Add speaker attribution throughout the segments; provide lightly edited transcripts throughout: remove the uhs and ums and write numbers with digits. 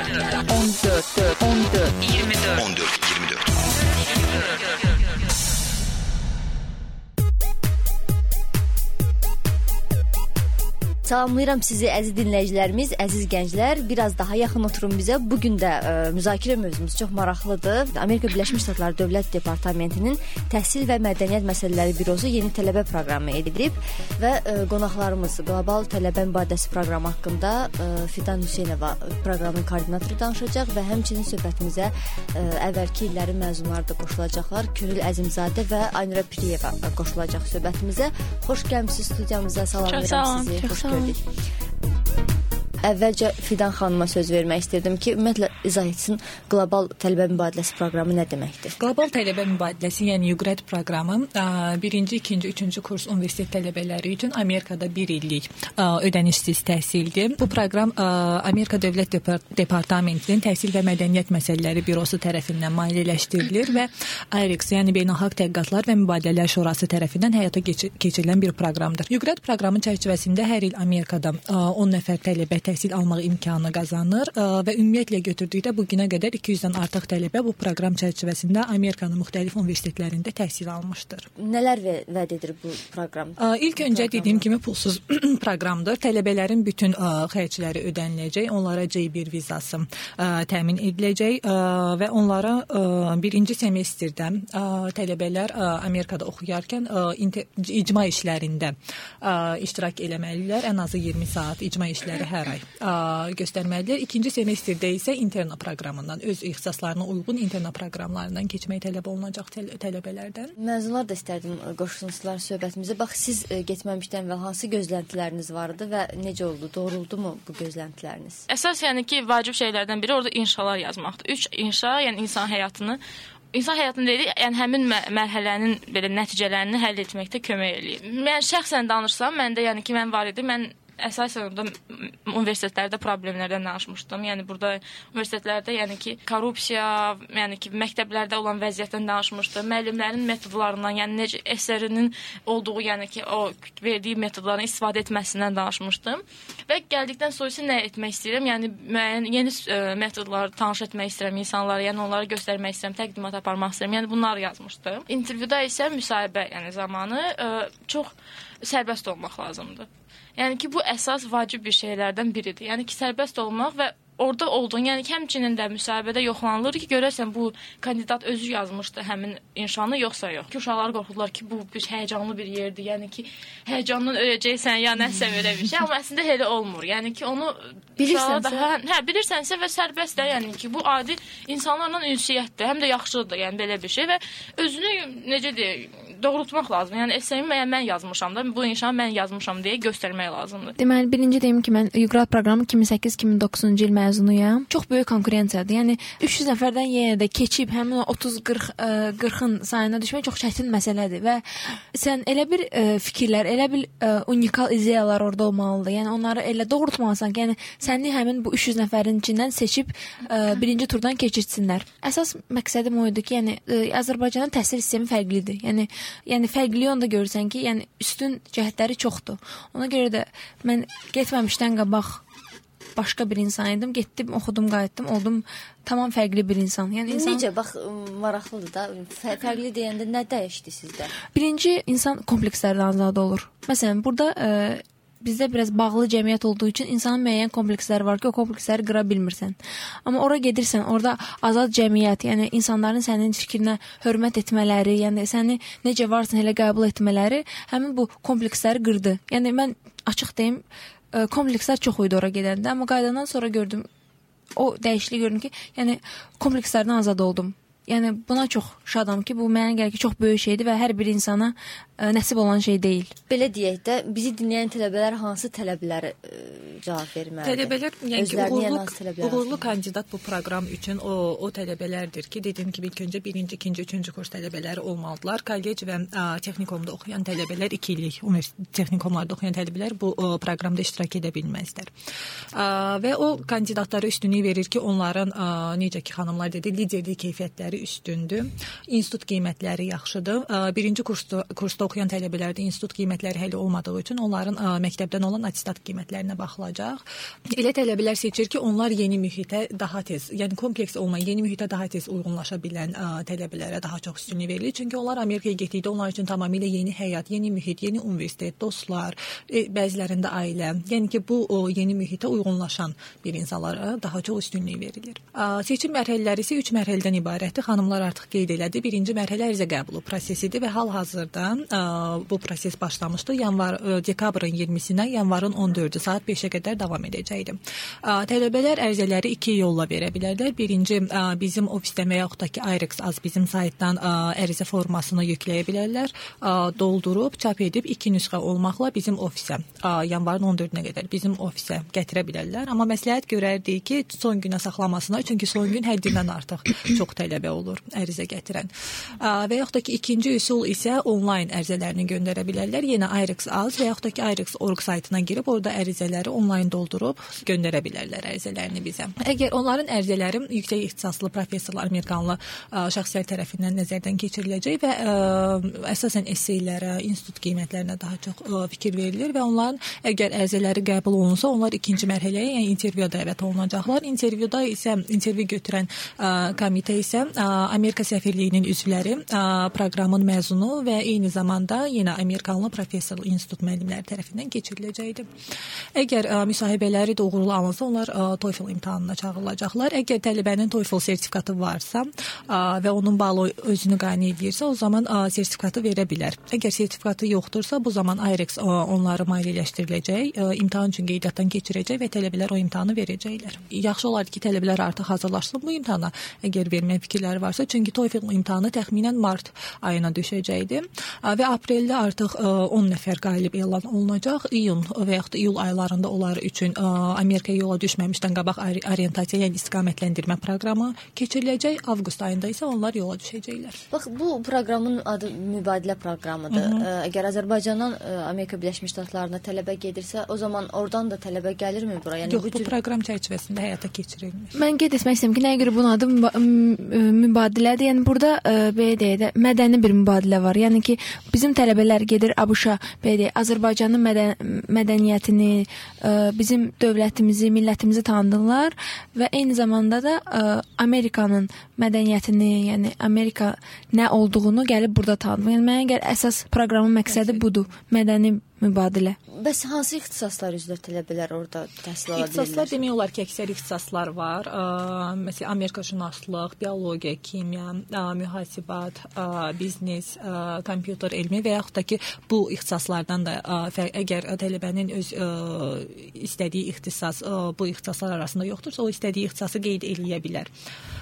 Speaker 1: Salamlayıram sizi əziz dinləyicilərimiz, əziz gənclər. Biraz daha yaxın oturun bizə. Bugün də müzakirə mövzumuz çox maraqlıdır. Amerika Birləşmiş Ştatları Dövlət Departamentinin Təhsil və Mədəniyyət Məsələləri Bürosu yeni tələbə proqramı edilib və qonaqlarımız Qlobal Tələbə Mübadiləsi proqramı haqqında Fidan Hüseynova proqramın koordinatoru danışacaq və həmçinin söhbətimizə əvvəlki illərin məzunları da qoşulacaqlar. Könül Əzimzadə və Aynura Piriyeva qoşulacaq söhbətimizə. Xoş gəlmisiniz studiyamıza. Salamlayıram sizi. Xoş gördük. Əvvəlcə Fidan xanıma söz vermək istirdim ki, ümumiyyətlə izah etsin qlobal tələbə mübadiləsi proqramı nə deməkdir?
Speaker 2: Qlobal tələbə mübadiləsi, yəni UGRAD proqramı 1-ci, 2-ci, 3-cü kurs universitet tələbələri üçün Amerikada 1 illik ödənişsiz təhsildir. Bu proqram Amerika Dövlət Departamentinin Təhsil və Mədəniyyət Məsələləri Bürosu tərəfindən maliyyələşdirilir və IREX, yəni Beynəlxalq Tədqiqatlar və Mübadilələr Şurası tərəfindən həyata keçirilən bir proqramdır. UGRAD proqramı çərçivəsində hər il Amerikada 10 nəfər tələbə təhsil almaq imkanı qazanır və ümumiyyətlə götürdükdə bu günə qədər 200-dən artıq tələbə bu proqram çərçivəsində Amerikanın müxtəlif universitetlərində təhsil almışdır.
Speaker 1: Nələr vəd edir bu proqram?
Speaker 2: İlk öncə dediyim kimi pulsuz proqramdır. Tələbələrin bütün xərcləri ödəniləcək, onlara J1 vizası təmin ediləcək və onlara birinci semestrdə tələbələr Amerikada oxuyarkən icma işlərində iştirak eləməlidirlər. Ən azı 20 saat icma işləri hər ay göstərməlidir. İkinci semestrdə isə interna proqramından, öz ixtisaslarına uyğun interna proqramlarından keçmək tələb olunacaq tələbələrdən.
Speaker 1: Məzunlar da istərdim qoşulsunlar söhbətimizə. Bax, siz getməmişdən əvvəl hansı gözləntiləriniz vardı və necə oldu? Doğruldumu bu gözləntiləriniz?
Speaker 3: Əsas yəni ki, vacib şeylərdən biri orada inşalar yazmaqdır. 3 inşa, yəni insan həyatını deyil, yəni həmin mərhələnin belə nəticələrini həll etməkdə kömək eləyir. Mən şəxsən danışsam, məndə yəni ki, mən var idi, mən əsasən orada universitetlərdə problemlərdən danışmışdım. Yəni burada universitetlərdə yəni ki, korrupsiya, yəni ki, məktəblərdə olan vəziyyətdən danışmışdım. Müəllimlərin metodlarından, yəni necə əsərinin olduğu, yəni ki, o verdiyi metodların istifadə etməsindən danışmışdım. Və gəldikdən sonra isə nə etmək istəyirəm? Yəni müəyyən yeni metodları tanış etmək istəyirəm insanlara, yəni onları göstərmək istəyirəm, təqdimat aparmaq istəyirəm. Yəni bunları yazmışdım. İntervyuda isə müsahibə, yəni zamanı çox sərbəst olmaq lazımdır. Yəni ki, bu əsas vacib bir şeylərdən biridir. Yəni ki, sərbəst olmaq və orada olduğun, yəni ki, həmçinin də müsahibədə yoxlanılır ki, görərsən bu kandidat özü yazmışdı həmin inşanı, yoxsa yox. Ki, uşaqlar qorxurlar ki, bu bir həyəcanlı bir yerdir. Yəni ki, həyəcandan öləcəksən ya nəsə belə bir şey. Amma əslində elə olmur. Yəni ki, onu bilirsənsə və sərbəst də, yəni ki, bu adi insanlarla ünsiyyətdir. Həm də yaxşıdır, yəni belə bir şey və özünü necə deyək, doğrultmaq lazım. Yəni əsərimi mən yazmışam da, bu inşanı mən yazmışam deyə göstərmək lazımdır.
Speaker 4: Deməli, birinci deyim ki, mən UGRAD proqramı 2008-2009-cu il məzunuyam. Çox böyük konkurensiyadır. Yəni 300 nəfərdən yenə də keçib həmin 30-40-ın sayına düşmək çox çətin məsələdir və sən elə bir fikirlər, elə bir unikal ideyalar orada olmalıdır. Yəni onları elə doğrultmalısan ki, yəni səni həmin bu 300 nəfərin içindən seçib birinci turdan keçirtsinlər. Əsas məqsədim o idi ki, yəni Azərbaycanın təhsil sistemi fərqlidir. Yəni fərqli onda görürsən ki, yəni üstün cəhətləri çoxdur. Ona görə də mən getməmişdən qabaq başqa bir insan idim. Getdim, oxudum, qayıtdım, oldum tamam fərqli bir insan. Yəni insan
Speaker 1: necə bax maraqlıdır da. Fərqli deyəndə nə dəyişdi sizdə?
Speaker 4: Birinci insan komplekslərdən azad olur. Məsələn, burada bizdə biraz bağlı cəmiyyət olduğu üçün insanın müəyyən kompleksləri var ki, o kompleksləri qıra bilmirsən. Amma ora gedirsən, orada azad cəmiyyət, yəni insanların sənin fikrinə hörmət etmələri, yəni səni necə varsan elə qəbul etmələri həmin bu kompleksləri qırdı. Yəni mən açıq deyim, komplekslər çox idi ora gedəndə, amma qayıdandan sonra gördüm, o dəyişikliyi gördüm ki, yəni komplekslərdən azad oldum. Yəni buna çox şadam ki, bu mənə gəlir ki, çox böyük şeydir və hər bir insana nəsib olan şey deyil.
Speaker 1: Belə deyək də, bizi dinləyən tələbələr hansı tələbləri cavab verməlidir?
Speaker 2: Tələbələr, yəni uğurlu kandidat bu proqram üçün o tələbələrdir ki, dediyim kimi ilk öncə 1-ci, 2-ci, 3-cü kurs tələbələri olmalıdırlar. Kollec və texnikumda oxuyan tələbələr, 2 illik texnikumlarda oxuyan tələbələr bu proqramda iştirak edə bilməzlər. Və o kandidatlara üstünlük verir ki, onların necə ki xanımlar dedi, liderlik keyfiyyətləri üstündür. İnstitut qiymətləri yaxşıdır. Birinci kursda oxuyan tələbələrdə institut qiymətləri hələ olmadığı üçün onların məktəbdən olan attestat qiymətlərinə baxılacaq. olacaq. Elə tələbələr seçir ki, onlar yeni mühitə daha tez, yəni kompleks olmayan yeni mühitə daha tez uyğunlaşa bilən tələbələrə daha çox üstünlük verilir. Çünki onlar Amerikaya getdikdə onlar üçün tamamilə yeni həyat, yeni mühit, yeni universitet, dostlar, bəzilərində ailə. Yəni ki, bu yeni mühitə uyğunlaşan bir insanlara daha çox üstünlük verilir. Seçim mərhələləri isə 3 mərhələdən ibarətdir. Xanımlar artıq qeyd elədi. Birinci mərhələ ərizə qəbulu prosesidir və hal-hazırda bu proses başlamışdı. Dekabrın 20-sinə yanvarın 14-cü saat 5-ə qədər davam edəcəkdir. Tələbələr ərizələri 2 yolla verə bilərlər. Birinci, bizim ofisdən və yaxud da ki, IREX-az bizim saytdan ərizə formasını yükləyə bilərlər. Doldurub, çap edib 2 nüsxə olmaqla bizim ofisə, yanvarın 14-nə qədər bizim ofisə gətirə bilərlər. Amma məsləhət görərdik ki, son günə saxlamasına, çünki son gün həddindən artıq çox tələbə olur ərizə gətirən. Və yaxud da ki, ikinci üsul isə onlayn ərizələrini göndərə bilərlər. Yenə IREX-az və yaxud da ki, IREX.org saytına girib orada ərizələri onlayn doldurub göndərə bilərlər ərizələrini bizə. Əgər onların ərizələri yüksək ixtisaslı professorlar, amerikanlı şəxslər tərəfindən nəzərdən keçiriləcək və əsasən esseylərə, institut qiymətlərinə daha çox fikir verilir və onların əgər ərizələri qəbul olunsa, onlar ikinci mərhələyə, yəni intervyuya dəvət olunacaqlar. İntervyuda isə intervyu götürən komitə isə Amerika səfirliyinin üzvləri, proqramın məzunu və eyni zamanda yenə amerikanlı professorluq institut müəllimləri tərəfindən keçiriləcəkdir. Əgər müsahibələri də uğurlu alınsa, onlar TOEFL imtahanına çağırılacaqlar. Əgər tələbənin TOEFL sertifikatı varsa və onun balı özünü qane edirsə, o zaman sertifikatı verə bilər. Əgər sertifikatı yoxdursa, bu zaman IREX onları maliyyələşdiriləcək, imtahan üçün qeydiyyatdan keçirəcək və tələbələr o imtahanı verəcəklər. Yaxşı olardı ki, tələbələr artıq hazırlaşsın bu imtahana, əgər vermək fikirləri varsa, çünki TOEFL imtahanı təxminən mart ayına düşəcəkdir və apreldə artıq 10 nəfər qalib elan olunacaq. İyun və yaxud da iyul aylarında onlar üçün Amerikaya yola düşməmişdən qabaq orientasiya, yəni istiqamətləndirmə proqramı keçiriləcək. Avqust ayında isə onlar yola düşəcəklər.
Speaker 1: Bax, bu proqramın adı mübadilə proqramıdır. Əgər Azərbaycandan Amerika Birləşmiş Ştatlarına tələbə gedirsə, o zaman oradan da tələbə gəlirmi bura? Yəni
Speaker 2: yox, bu proqram çərçivəsində həyata keçirilmir.
Speaker 4: Mən qeyd etmək istəyirəm ki, nəyə görə bunun adı mübadilədir? Yəni burada belə deyək də mədəni bir mübadilə var. Yəni ki, bizim tələbələr gedir ABŞ-a, belə deyək, Azərbaycanın mədəniyyətini, bizim dövlətimizi, millətimizi tanıdırlar və eyni zamanda da Amerikanın mədəniyyətini, yəni Amerika nə olduğunu gəlib burada tanıdır. Yəni mənə gəlir əsas proqramın məqsədi budur, mədəni mübadilə.
Speaker 1: Bəs hansı ixtisaslar üzrə tələbələr orada təhsil ala bilirlər?
Speaker 2: İxtisaslar demək olar ki, əksər ixtisaslar var. Məsələn, Amerikaşünaslıq, biologiya, kimya, mühasibat, biznes, kompüter elmi və yaxud da ki, bu ixtisaslardan da əgər tələbənin öz istədiyi ixtisas bu ixtisaslar arasında yoxdursa, o istədiyi ixtisası qeyd eləyə bilər.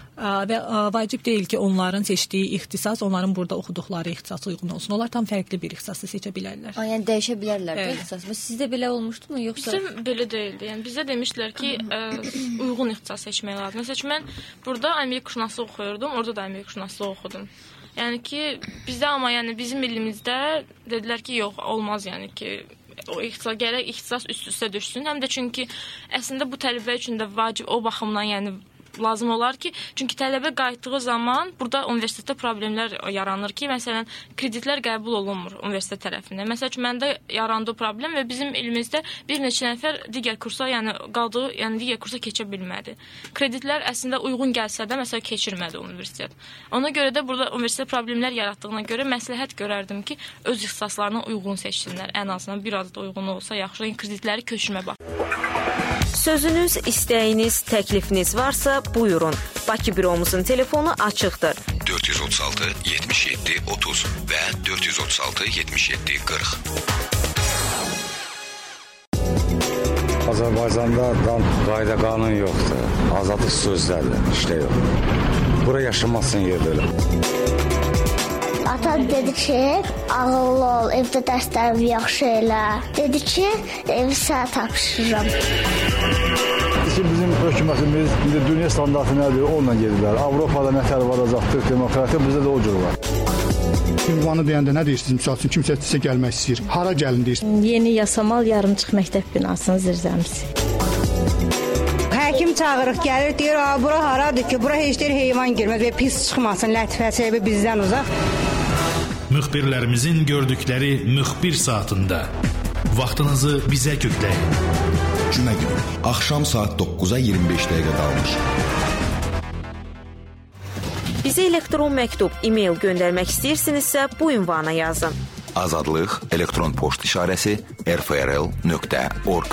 Speaker 2: Və vacib deyil ki, onların seçdiyi ixtisas, onların burada oxuduqları ixtisasa uyğun olsun. Onlar tam fərqli bir ixtisası seçə bilərlər.
Speaker 1: Yəni dəyişə bilərlər bu ixtisas. Sizdə belə olmuşdumu yoxsa?
Speaker 3: Bizim belə deyildi. Yəni bizə demişdilər ki, uyğun ixtisas seçmək lazımdır. Məsələn, mən burada Amerikaşünaslıq oxuyurdum, orada da Amerikaşünaslıq oxudum. Yəni ki, bizdə amma yəni bizim ilimizdə dedilər ki, yox, olmaz yəni ki, o gərək ixtisas üst-üstə düşsün. Həm də çünki əslində bu tələbə üçün də vacib o baxımdan yəni lazım olar ki, çünki tələbə qayıtdığı zaman burada universitetdə problemlər yaranır ki, məsələn, kreditlər qəbul olunmur universitet tərəfindən. Məsələn, məndə yarandı problem və bizim elimizdə bir neçə nəfər digər kursa, yəni qaldığı, yəni digər kursa keçə bilmədi. Kreditlər əslində uyğun gəlsə də, məsələn, keçirmədi universitet. Ona görə də burada universitet problemlər yaratdığına görə məsləhət görərdim ki, öz ixtisaslarına uyğun seçsinlər. Ən azından biraz da uyğun olsa yaxşı, yəni kreditləri köçürmə bax.
Speaker 5: Sözünüz, istəyiniz, təklifiniz varsa buyurun. Bakı büromuzun telefonu açıqdır.
Speaker 6: 436 77 30 və 436 77 40.
Speaker 7: Azərbaycanda qayda qanun yoxdur. Azadlıq sözlərdir, işdə yox. Bura yaşamazsın yerdə elə.
Speaker 8: Ata dedi ki, ağıllı ol, evdə dərslərimi yaxşı elə. Dedi ki, evi sənə tapşırıram.
Speaker 9: Bizim hökumətimiz indi dünya standartı nədir, onunla gedirlər. Avropada nətər varacaqdır, demokratiya bizdə də o cür var.
Speaker 10: Ünvanı deyəndə nə deyirsiniz? Misal üçün kimsə sizə gəlmək istəyir. Hara gəlin deyirsiniz?
Speaker 11: Yeni Yasamal yarımçıq məktəb binasının zirzəmisi.
Speaker 12: Həkim çağırıq, gəlir, deyir, bura haradır ki, bura heç deyir heyvan girməz və pis çıxmasın, lətifəsi bizdən uzaq.
Speaker 13: Müxbirlərimizin gördükləri müxbir saatında Vaxtınızı bizə kökləyin.
Speaker 14: Cümə günü axşam saat 9-a 25 dəqiqə qalmış.
Speaker 5: Bizə elektron məktub, e-mail göndərmək istəyirsinizsə bu ünvana yazın.
Speaker 6: Azadlıq elektron poçt işarəsi rfrl.org.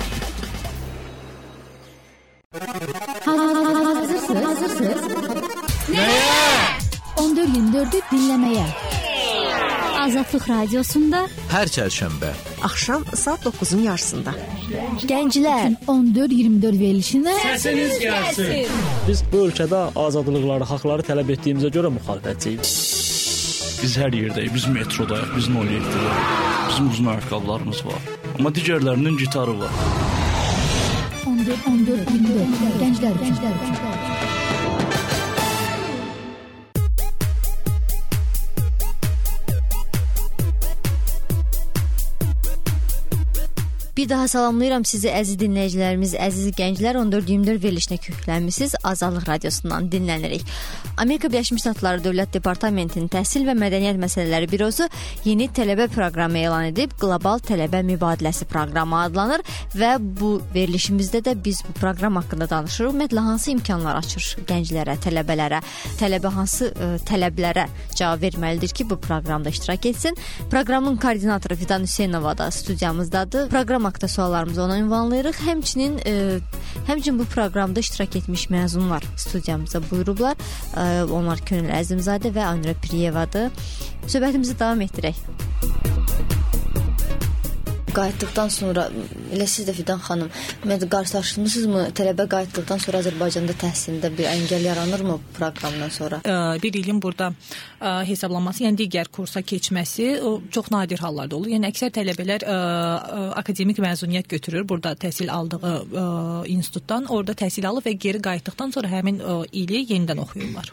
Speaker 15: Hazırsınız? Nəyə? 14-24'ü dinləməyə. Azadlıq radiosunda
Speaker 13: hər çərşənbə
Speaker 5: axşam saat 9-un yarısında.
Speaker 15: Gənclər 14-24 verilişinə
Speaker 16: səsiniz gəlsin. Biz bu ölkədə azadlıqları, haqları tələb etdiyimizə görə müxalifətçiyik. Biz hər yerdəyik, biz metrodayıq, biz 07-dəyik. Bizim uzun ayaqqabılarımız var. Amma digərlərinin gitarı var.
Speaker 15: 14-24 gənclər. Bir daha salamlayıram sizi əziz dinləyicilərimiz, əziz gənclər. 14-24 verilişinə köklənmisiniz. Azadlıq radiosundan dinlənirik. Amerika Birləşmiş Ştatları Dövlət Departamentinin Təhsil və Mədəniyyət Məsələləri Bürosu yeni tələbə proqramı elan edib. Qlobal Tələbə Mübadiləsi proqramı adlanır və bu verilişimizdə də biz bu proqram haqqında danışırıq. Ümumiyyətlə hansı imkanlar açır gənclərə, tələbələrə, tələbə hansı tələblərə cavab verməlidir ki, bu proqramda iştirak etsin. Proqramın koordinatoru Fidan Hüseynova da studiyamızdadır. Proqram haqqında suallarımızı ona ünvanlayırıq. Həmçinin bu proqramda iştirak etmiş məzunlar studiyamıza buyurublar. Onlar Könül Əzimzadə və Anura Piriyevadır. Söhbətimizi davam etdirək. Qayıtdıqdan sonra, elə siz də Fidan xanım, qarşılaşdınızmı? Tələbə qayıtdıqdan sonra Azərbaycanda təhsilində bir əngəl yaranırmı proqramdan sonra?
Speaker 2: Bir ilin burada hesablanması, yəni digər kursa keçməsi o çox nadir hallarda olur. Yəni əksər tələbələr akademik məzuniyyət götürür burada təhsil aldığı institutdan, orada təhsil alıb və geri qayıtdıqdan sonra həmin ili yenidən oxuyurlar.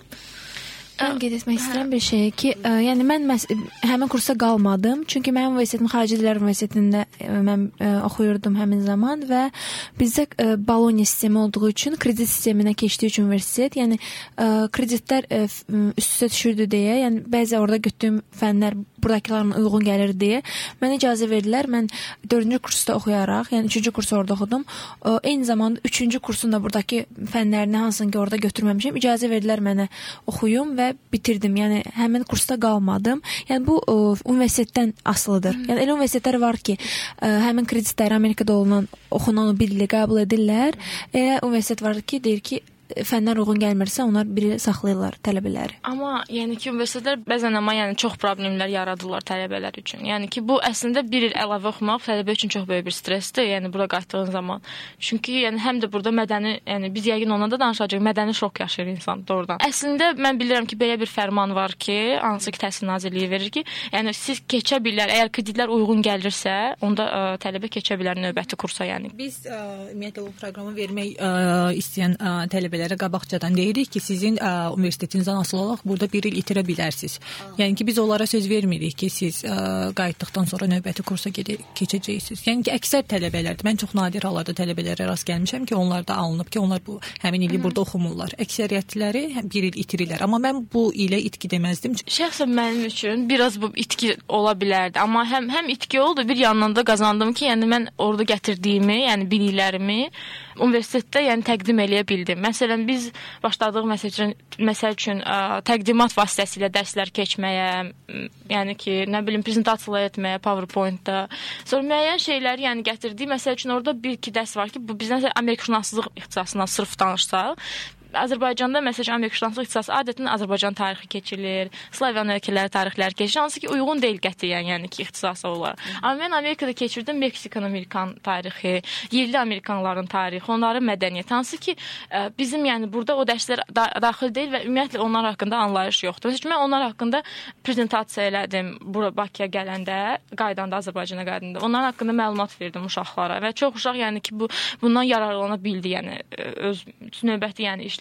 Speaker 4: Mən qeyd etmək istəyirəm bir şey ki, yəni mən həmin kursa qalmadım. Çünki mənim universitetim Xarici Dillər Universitetində mən oxuyurdum həmin zaman və bizdə Bologna sistemi olduğu üçün kredit sisteminə keçdiyi üçün universitet, yəni kreditlər üst-üstə düşürdü deyə, yəni bəzi orada götürdüyüm fənlər buradakilarına uyğun gəlir deyə mənə icazə verdilər. Mən 4-cü kursda oxuyaraq, yəni 3-cü kursu orada oxudum. Eyni zamanda 3-cü kursun da buradakı fənlərini hansını ki orada götürməmişəm. İcazə verdilər mənə oxuyum və bitirdim. Yəni həmin kursda qalmadım. Yəni bu universitetdən asılıdır. Yəni elə universitetlər var ki, həmin kreditləri Amerikada oxunan bir ili qəbul edirlər. Elə universitet var ki, deyir ki, fənlər uyğun gəlmirsə, onlar biri saxlayırlar tələbələri.
Speaker 3: Amma yəni ki, universitetlər bəzən çox problemlər yaradırlar tələbələr üçün. Yəni ki, bu əslində bir il əlavə oxumaq tələbə üçün çox böyük bir stressdir. Yəni bura qayıtdığın zaman. Çünki yəni həm də burada mədəni, yəni biz yəqin ondan da danışacağıq, mədəni şok yaşayır insan doğrudan. Əslində mən bilirəm ki, belə bir fərman var ki, hansı ki Təhsil Nazirliyi verir ki, yəni siz keçə bilər, əgər kreditlər uyğun gəlirsə, onda tələbə keçə bilər növbəti kursa, yəni.
Speaker 2: Biz ümumiyyətlə bu proqramı vermək istəyən tələbələrə qabaqcadan deyirik ki, sizin universitetinizdən asılı olaraq burada bir il itirə bilərsiniz. Yəni ki, biz onlara söz vermirik ki, siz qayıtdıqdan sonra növbəti kursa keçəcəksiniz. Yəni ki, əksər tələbələrdir. Mən çox nadir hallarda tələbələrə rast gəlmişəm ki, onlar da alınıb ki, onlar bu həmin ili burada oxumurlar. Əksəriyyətləri bir il itirirlər. Amma mən bu ilə itki deməzdim.
Speaker 3: Şəxsən mənim üçün biraz bu itki ola bilərdi. Amma həm itki oldu, bir yandan da qazandım ki, yəni mən orada gətirdiyimi, yəni biliklərimi universitetdə yəni təqdim eləyə bildim. Məsələn, biz başladıq məsəl üçün təqdimat vasitəsilə dərslər keçməyə, yəni ki, nə bilim, prezentasiyalar etməyə PowerPoint-da. Sonra müəyyən şeyləri yəni gətirdik. Məsəl üçün orada bir-iki dərs var ki, bu bizdən Amerikaşünaslıq ixtisasından sırf danışsaq, Azərbaycanda məsələn Amerikaşünaslıq ixtisası adətən Azərbaycan tarixi keçilir, Slaviyan ölkələri tarixləri keçilir, hansı ki uyğun deyil qətiyyən, yəni ki ixtisasa olaraq. Amma mən Amerikada keçirdim Meksikan-Amerikan tarixi, yerli Amerikanların tarixi, onların mədəniyyəti, hansı ki bizim yəni burada o dərslər daxil deyil və ümumiyyətlə onlar haqqında anlayış yoxdur. Məsələn, mən onlar haqqında prezentasiya elədim bura Bakıya gələndə, qaydanda Azərbaycana qaydanda. Onlar haqqında məlumat verdim uşaqlara və çox uşaq yəni ki bundan yararlana bildi, yəni öz növbəti yəni işlər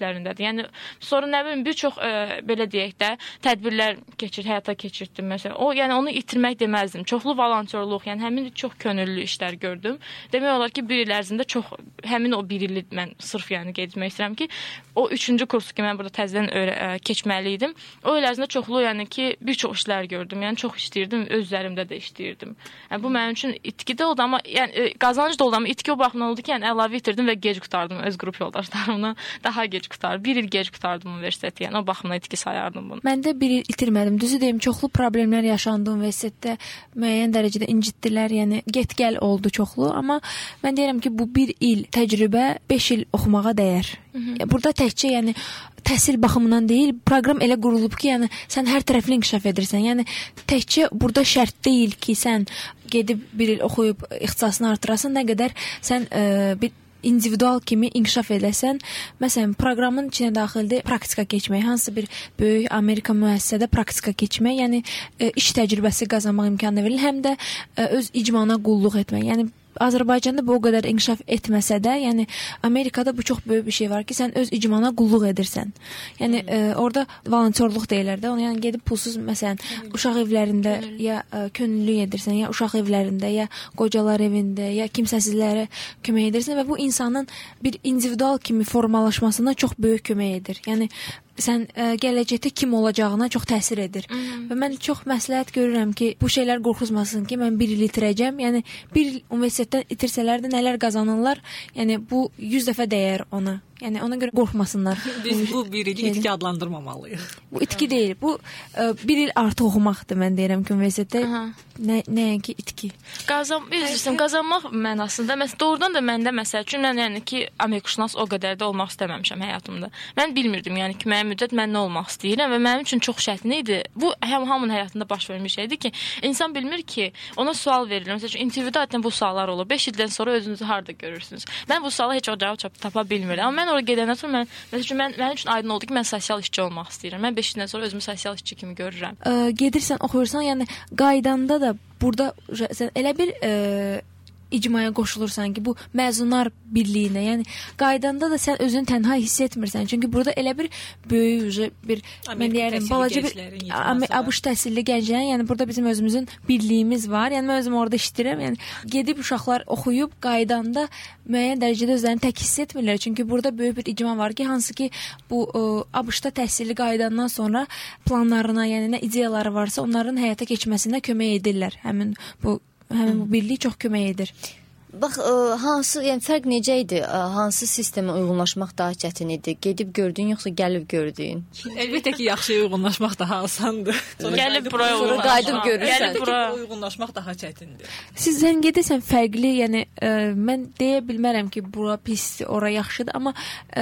Speaker 3: işlərindədir. Yəni sonra nə bilim bir çox belə deyək də tədbirlər həyata keçirtdim məsələn. Yəni onu itirmək deməzdim. Çoxlu volontyorluq, yəni həmin çox könüllü işlər gördüm. Demək olar ki, 1 il ərzində çox həmin o 1 ili mən sırf yəni qeyd etmək istəyirəm ki, o 3-cü kursu ki mən burada təzədən keçməli idim. O il ərzində çoxlu yəni ki, bir çox işlər gördüm. Yəni çox işləyirdim, öz üzərimdə də işləyirdim. Yəni bu mənim üçün itki də oldu, amma yəni qazanc da oldu, amma itki o baxımdan oldu ki, yəni əlavə itirdim və gec qurtardım öz qrup yoldaşlarımla. Daha gec qurtardım. 1 il gec qurtardım universiteti. Yəni o baxımdan itki sayardım bunu.
Speaker 4: Mən də 1 il itirmədim. Düzü deyim, çoxlu problemlər yaşandı universitetdə. Müəyyən dərəcədə incitdilər. Yəni get-gəl oldu çoxlu, amma mən deyirəm ki, bu 1 il təcrübə 5 il oxumağa dəyər. Burada təkcə yəni təhsil baxımından deyil, proqram elə qurulub ki, yəni sən hər tərəfli inkişaf edirsən. Yəni təkcə burada şərt deyil ki, sən gedib 1 il oxuyub ixtisasını artırasan, nə qədər sən bir individual kimi inkişaf edəsən. Məsələn, proqramın içinə daxildir praktika keçmək, hansısa bir böyük Amerika müəssisədə praktika keçmək, yəni iş təcrübəsi qazanmaq imkanı verilir, həm də öz icmana qulluq etmək. Yəni Azərbaycanda bu o qədər inkişaf etməsə də, yəni Amerikada bu çox böyük bir şey var ki, sən öz icmana qulluq edirsən. Yəni orada volontyorluq deyirlər də, onu yəni gedib pulsuz məsələn uşaq evlərində ya könüllülük edirsən, ya uşaq evlərində, ya qocalar evində, ya kimsəsizlərə kömək edirsən və bu insanın bir individual kimi formalaşmasına çox böyük kömək edir. Yəni sən gələcəkdə kim olacağına çox təsir edir. Və mən çox məsləhət görürəm ki, bu şeylər qorxuzmasın ki, mən 1 il itirəcəm. Yəni 1 il universitetdən itirsələr də nələr qazanırlar, yəni bu 100 dəfə dəyər ona. Yəni ona görə qorxmasınlar.
Speaker 2: Biz bu 1 ili itki adlandırmamalıyıq.
Speaker 4: Bu itki deyil. Bu 1 il artıq oxumaqdır, mən deyirəm ki, universitetdə nəinki itki.
Speaker 3: Qazanmaq mənasında doğrudan da məndə məsəl üçün mən yəni ki, Amerikaşünas o qədər də olmaq istəməmişəm həyatımda. Mən bilmirdim yəni ki, müəyyən müddət mən nə olmaq istəyirəm və mənim üçün çox çətin idi. Bu hamının həyatında baş vermiş şeydir ki, insan bilmir ki, ona sual verilir. Məsəl üçün intervyuda bu suallar olur. 5 ildən sonra özünüzü harda görürsünüz? Mən bu suala heç o cavab tapa bilmirəm. Amma mən oraya gedəndən sonra mənim üçün aydın oldu ki, mən sosial işçi olmaq istəyirəm. Mən 5 ildən sonra özümü sosial işçi kimi görürəm.
Speaker 4: Gedirsən, oxuyursan, yəni qaydanda da burada sən elə bir icmaya qoşulursan ki, bu məzunlar birliyinə, yəni qaydanda da sən özünü tənha hiss etmirsən. Çünki burada elə bir böyük bir mən deyirəm, balaca bir ABŞ təhsilli gənclərin, yəni burada bizim özümüzün birliyimiz var. Yəni mən özüm orada işləyirəm. Yəni gedib uşaqlar oxuyub qaydanda müəyyən dərəcədə özlərini tək hiss etmirlər. Çünki burada böyük bir icma var ki, hansı ki bu ABŞ-da təhsilli qaydandan sonra planlarına, yəni nə ideyaları varsa, onların həyata keçməsinə kömək edirlər. Həmin bu birlik çox kömək edir.
Speaker 15: Bax, yəni fərq necə idi? Hansı sistemə uyğunlaşmaq daha çətin idi? Gedib gördün, yoxsa gəlib gördün?
Speaker 2: Əlbəttə ki, yaxşıya uyğunlaşmaq daha asandır.
Speaker 3: Gəlib buraya uyğunlaşmaq.
Speaker 15: Qayıdıb görürsən.
Speaker 2: Gəlib buraya uyğunlaşmaq daha çətindir.
Speaker 4: Sən gedirsən fərqli, yəni mən deyə bilmərəm ki, bura pisdir, ora yaxşıdır, amma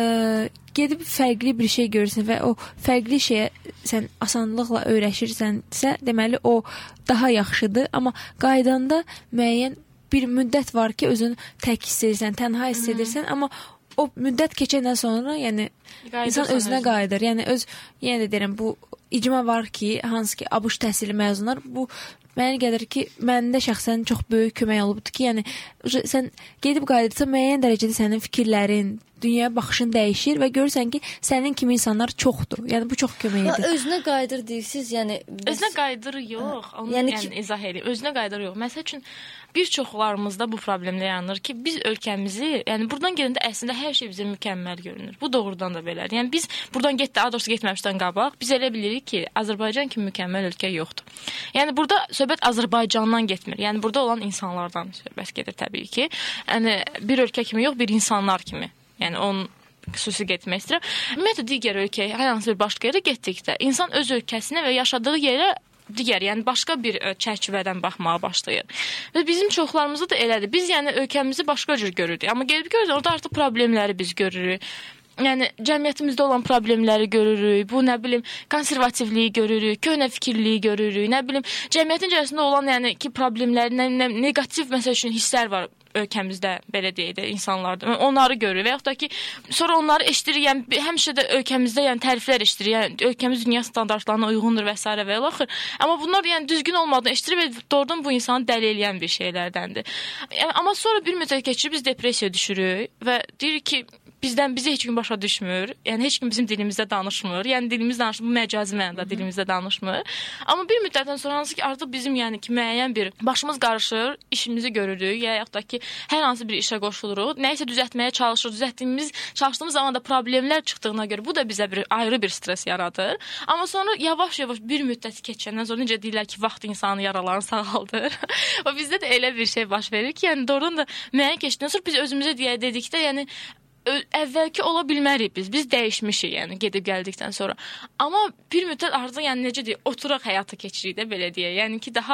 Speaker 4: gedib fərqli bir şey görürsən və o fərqli şeyə sən asanlıqla öyrəşirsənsə, deməli o daha yaxşıdır, amma qaydanda müəyyən bir müddət var ki, özünü tək hiss edirsən, tənha hiss edirsən, amma o müddət keçəndən sonra, yəni insan özünə qayıdır. Yəni yenə də deyirəm, bu icma var ki, hansı ki ABŞ təhsili məzunlar, bu mənə gəlir ki, məndə şəxsən çox böyük kömək olubdur ki, yəni sən gedib qayıdırsan, müəyyən dərəcədə sənin fikirlərin, dünyaya baxışın dəyişir və görürsən ki, sənin kimi insanlar çoxdur. Yəni bu çox kömək edir.
Speaker 15: Özünə qayıdır deyirsiniz, yəni
Speaker 3: özünə qayıdır yox. Onu yəni izah edeyim. Özünə qayıdır yox. Məsəl üçün bir çoxlarımızda bu problemlər yaranır ki, biz ölkəmizi, yəni buradan gələndə əslində hər şey bizə mükəmməl görünür. Bu doğrudan da belədir. Yəni biz buradan daha doğrusu getməmişdən qabaq biz elə bilirik ki, Azərbaycan kimi mükəmməl ölkə yoxdur. Yəni burada söhbət Azərbaycandan getmir. Yəni burada olan insanlardan söhbət gedir təbii ki. Yəni bir ölkə kimi yox, bir insanlar kimi. Yəni onun xüsusi getmək istəyirəm. Ümumiyyətlə digər ölkəyə, hər hansı bir başqa yerə getdikdə insan öz ölkəsinə və yaşadığı yerə digər, yəni başqa bir çərçivədən baxmağa başlayır. Və bizim çoxlarımızda da elədir. Biz yəni ölkəmizi başqa cür görürük. Amma gəlib görürük, orada artıq problemləri biz görürük. Yəni cəmiyyətimizdə olan problemləri görürük. Bu nə bilim konservativliyi görürük, köhnə fikirliyi görürük. Nə bilim cəmiyyətin içərisində olan yəni ki problemləri, neqativ məsəl üçün hisslər var ölkəmizdə, belə deyək də, insanlarda. Onları görürük və yaxud da ki, sonra onları eşidirik, yəni həmişə də ölkəmizdə yəni təriflər eşidirik, yəni ölkəmiz dünya standartlarına uyğundur və s. və ilaxır. Amma bunlar yəni düzgün olmadan eşidirik və doğrudan bu insanı dəli eləyən bir şeylərdəndir. Yəni, amma sonra bir müddət keçirib biz depressiyaya düşürük və deyirik ki, bizi heç kim başa düşmür. Yəni heç kim bizim dilimizdə danışmır. Yəni dilimiz danışır, bu məcazi mənada dilimizdə danışmır. Amma bir müddətdən sonra hansı ki artıq bizim yəni ki müəyyən bir başımız qarışır, işimizi görürük, ya yaxud da ki hər hansı bir işə qoşuluruq, nəyisə düzəltməyə çalışırıq. Çalışdığımız zaman da problemlər çıxdığına görə bu da bizə bir ayrı bir stres yaradır. Amma sonra yavaş-yavaş bir müddət keçəndən sonra necə deyirlər ki, vaxt insanın yaralarını sağaldır. Və bizdə də elə bir şey baş verir ki, yəni doğrudan da müəyyən keçdikdən sonra biz özümüzə dedikdə, yəni əvvəlki ola bilmərik biz. Biz dəyişmişik, yəni gedib gəldikdən sonra. Amma bir müddət artıq yəni necə deyək, oturaq həyata keçirik də belə deyək. Yəni ki daha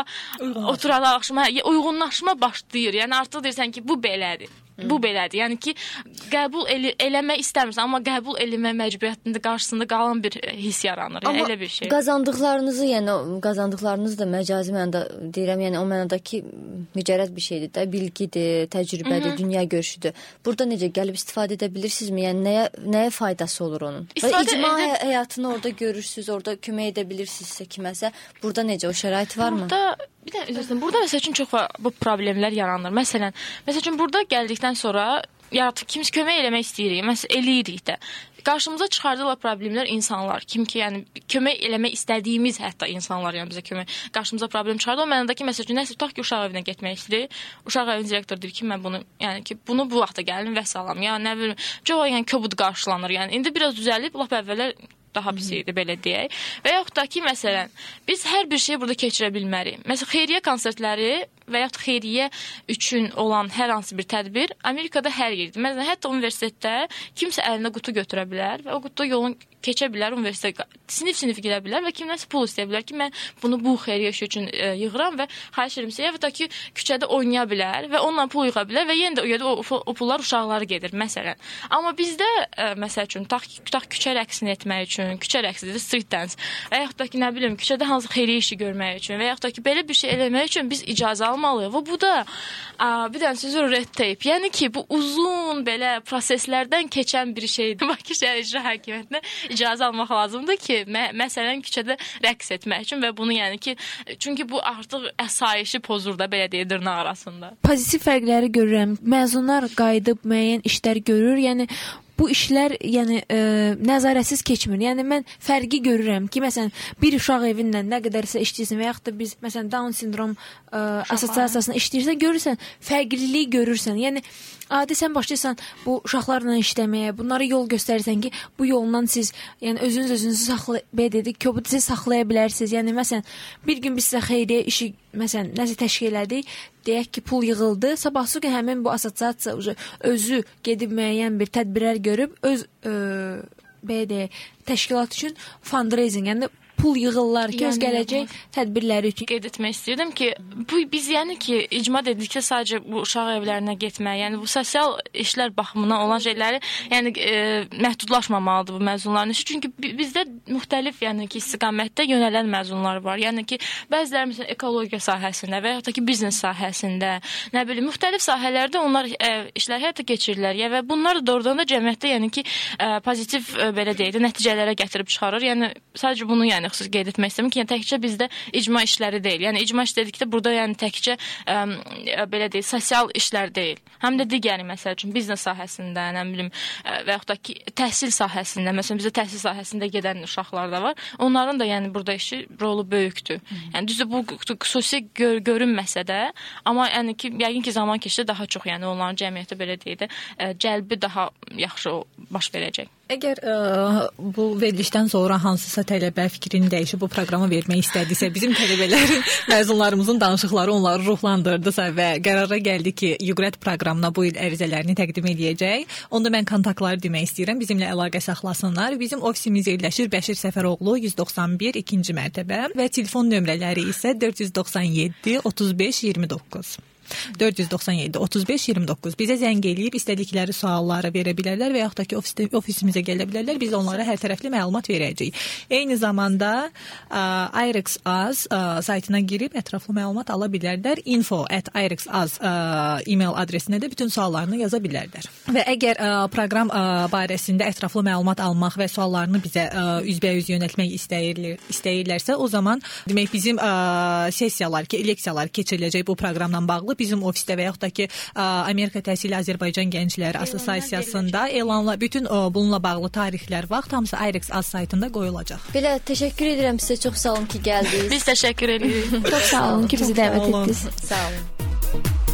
Speaker 3: uyğunlaşma başlayır. Yəni artıq deyirsən ki bu belədir. Bu belədir. Yəni ki qəbul eləmək istəmirsən, amma qəbul eləmə məcburiyyətində qarşısında qalan bir hiss yaranır. Yəni elə bir şey.
Speaker 15: Qazandıqlarınızı, yəni qazandıqlarınız da məcazi mənada deyirəm, yəni o mənadakı mücərrəd bir şeydir də, bilgidir, təcrübədir, dünya görüşüdür. Burada necə gəlib istifadə edə bilirsinizmi? Yəni nəyə faydası olur onun? İcma həyatını orada görürsüz, orada kömək edə bilirsinizsə kiməsə, burada necə o şərait varmı?
Speaker 3: Burada məsəl üçün çox bu problemlər yaranır. Məsələn, burada gəldikdən sonra kimsə kömək eləmək istəyirik, məsələn, eləyirik də. Qarşımıza çıxardılan problemlər insanlar, kim ki, yəni kömək eləmək istədiyimiz hətta insanlar yəni bizə qarşımıza problem çıxardı. O mənadakı məsəl üçün nəsə tutaq ki, uşaq evinə getmək istəyir. Uşaq evinin direktoru deyir ki, mən bunu bu vaxtda gəlin və salam. Ya nə bilim, çox yəni kobud qarşılanır. Yəni indi biraz düzəlib, lap əvvəllər daha pis idi belə deyək. Və yaxud da ki, məsələn, biz hər bir şeyi burada keçirə bilmərik. Məsələn, xeyriyyə konsertləri və yaxud xeyriyyə üçün olan hər hansı bir tədbir Amerikada hər yerdir. Məsələn, hətta universitetdə kimsə əlinə qutu götürə bilər və o qutu yolun keçə bilər, universitetə sinif gedə bilər və kimdənsə pul istəyə bilər ki, mən bunu bu xeyriyyə işi üçün yığıram və xahiş edirəm sizə, ya da ki, küçədə oynaya bilər və onunla pul yığa bilər və yenə də o pullar uşaqlara gedir, məsələn. Amma bizdə, məsəl üçün, tutaq küçə rəqsini etmək üçün, küçə rəqsidir, street dance və yaxud da ki, nə bilim, küçədə hansı xeyriyyə işi görmək üçün və yaxud da ki, belə bir şey eləmək üçün biz icazə almalıyıq və bu da bir dənə sözü red tape, yəni ki, bu uzun belə proseslərdən keçən bir şeydir. Bakı Şəhər İcra Hakimiyyətinə icazə almaq lazımdır ki, məsələn, küçədə rəqs etmək üçün və bunu yəni ki, çünki bu artıq əsayişi pozur da, belə deyək, dırnaq arasında.
Speaker 4: Pozitiv fərqləri görürəm. Məzunlar qayıdıb müəyyən işlər görür, yəni bu işlər yəni nəzarətsiz keçmir. Yəni mən fərqi görürəm ki, məsələn, bir uşaq evindən nə qədərsə işləyirsən və yaxud da biz məsələn Down sindrom assosiasiyasına işləyirsən, görürsən, fərqliliyi görürsən. Yəni adi sən başlayırsan bu uşaqlarla işləməyə, bunlara yol göstərirsən ki, bu yolla siz yəni özünüzü kobud saxlaya bilərsiniz. Yəni məsələn, bir gün biz sizə xeyriyyə işi məsələn nəsə təşkil elədik, deyək ki, pul yığıldı. Sabahsı gün həmin bu assosiasiya özü gedib müəyyən bir tədbirlər görüb öz təşkilat üçün fundraising, yəni pul yığırlar ki, öz gələcək tədbirləri üçün.
Speaker 3: Qeyd etmək istəyirdim ki, biz yəni ki, icma dedikdə sadəcə bu uşaq evlərinə getmək, yəni bu sosial işlər baxımından olan şeyləri yəni məhdudlaşmamalıdır bu məzunların işi. Çünki bizdə müxtəlif yəni ki, istiqamətdə yönələn məzunlar var. Yəni ki, bəziləri məsələn ekologiya sahəsində və yaxud da ki, biznes sahəsində, nə bilim, müxtəlif sahələrdə onlar işlər həyata keçirirlər. Və bunlar doğrudan da cəmiyyətdə yəni ki, pozitiv belə deyək də nəticələrə gətirib çıxarır. Yəni sadəcə bunu yəni xüsusi qeyd etmək istəyirəm ki, yəni təkcə bizdə icma işləri deyil. Yəni icma iş dedikdə burada yəni təkcə belə deyək, sosial işlər deyil. Həm də digəri məsəl üçün biznes sahəsində, nə bilim, və yaxud da ki, təhsil sahəsində, məsələn bizdə təhsil sahəsində gedən uşaqlar da var. Onların da yəni burada işi rolu böyükdür. Yəni düzdür bu xüsusi görünməsə də, amma yəni ki, yəqin ki, zaman keçdikcə daha çox yəni onların cəmiyyətdə belə deyək də cəlbi daha yaxşı baş verəcək.
Speaker 2: Əgər bu verilişdən sonra hansısa tələbə fikrini dəyişib bu proqramı vermək istədisə, bizim tələbələrin, məzunlarımızın danışıqları onları ruhlandırdısa və qərara gəldi ki, Yugrət proqramına bu il ərizələrini təqdim edəcək, onda mən kontaktları demək istəyirəm, bizimlə əlaqə saxlasınlar. Bizim ofisimiz yerləşir Bəşir Səfəroğlu 191 2-ci mərtəbə və telefon nömrələri isə 497 35 29. 497 35 29. Bizə zəng eləyib istədikləri sualları verə bilərlər və yaxud da ki ofisimizə gələ bilərlər. Biz onlara hər tərəfli məlumat verəcəyik. Eyni zamanda IREX-AZ saytına girib ətraflı məlumat ala bilərlər. info@irexaz e-mail adresinə də bütün suallarını yaza bilərlər. Və əgər proqram barəsində ətraflı məlumat almaq və suallarını bizə üzbəyüz yönəltmək istəyirlərsə, o zaman demək bizim sessiyalar, leksiyalar keçiriləcək bu proqramla bağlı bizim ofisdə və yaxud da ki Amerika təhsili Azərbaycan Gəncləri Assosiasiyasında elanla bütün bununla bağlı tarixlər, vaxt hamısı IREX az saytında qoyulacaq.
Speaker 1: Belə təşəkkür edirəm sizə, çox sağ olun ki, gəldiniz.
Speaker 3: Biz təşəkkür edirik.
Speaker 4: Çox sağ olun ki, bizi dəvət etdiniz.
Speaker 1: Sağ olun.